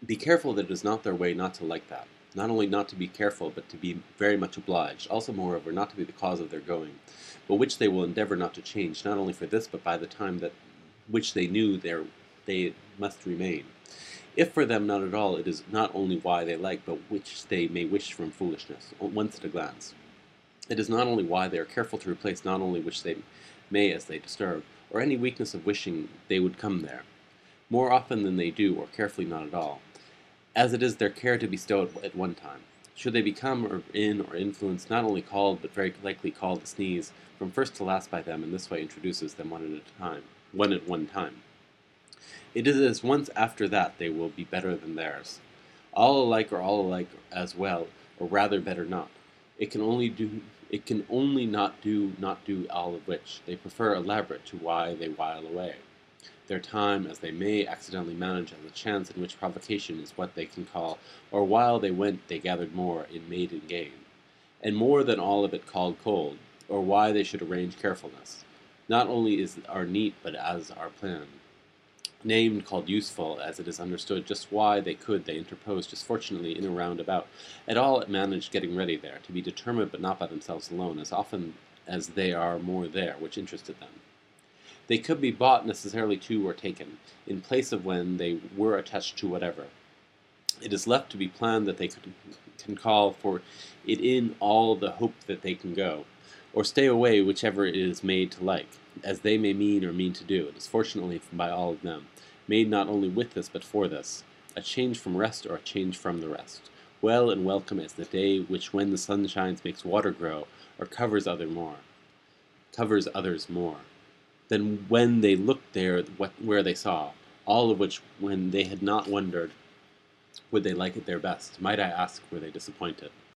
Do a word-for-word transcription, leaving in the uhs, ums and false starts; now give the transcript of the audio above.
Be careful that it is not their way not to like that. Not only not to be careful, but to be very much obliged. Also, moreover, not to be the cause of their going, but which they will endeavor not to change, not only for this, but by the time that which they knew there they must remain. If for them not at all, it is not only why they like, but which they may wish from foolishness, once at a glance. It is not only why they are careful to replace not only which they may as they disturb, or any weakness of wishing they would come there, more often than they do, or carefully not at all, as it is their care to bestow it at one time. Should they become or in or influence, not only called, but very likely called to sneeze, from first to last by them, in this way introduces them one at a time, one at one time. It is as once after that they will be better than theirs. All alike or all alike as well, or rather better not. It can only do it can only not do not do all of which. They prefer elaborate to why they while away their time as they may accidentally manage as a chance in which provocation is what they can call, or while they went they gathered more in maiden gain, and more than all of it called cold, or why they should arrange carefulness. Not only is our neat, but as our plan. Named, called useful, as it is understood just why they could, they interpose just fortunately in a roundabout. At all it managed getting ready there, to be determined but not by themselves alone, as often as they are more there, which interested them. They could be bought necessarily to or taken, in place of when they were attached to whatever. It is left to be planned that they could, can call for it in all the hope that they can go, or stay away whichever it is made to like, as they may mean or mean to do. It is fortunately by all of them, made not only with this but for this, a change from rest or a change from the rest. Well and welcome as the day which when the sun shines makes water grow, or covers other more, covers others more, than when they looked there what, where they saw, all of which when they had not wondered, would they like it their best. Might I ask, were they disappointed?